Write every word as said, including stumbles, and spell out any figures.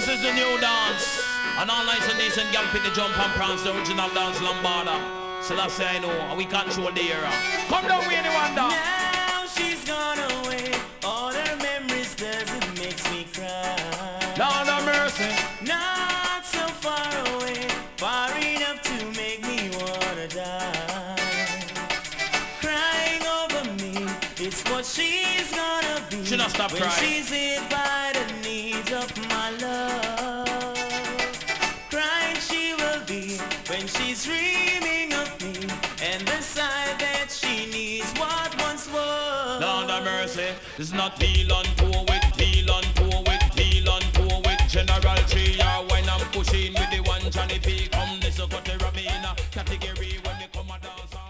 This is the new dance. And all nice and decent gal pick the jump and prance, the original dance lambada. So that's say I know, and we control the era. Come down with anyone down. Now she's gone away. All her memories does it makes me cry. Lord have mercy. Not so far away, far enough to make me wanna die. Crying over me, it's what she's gonna be. She not stop when crying. She's hit by the needs of my love. Crying she will be when she's dreaming of me and the side that she needs what once was. Lord have mercy. It's not heel on toe with, heel on toe with, heel on toe with General three or when I'm pushing with the one Johnny P. Come this go to Rabina category when they come a dance.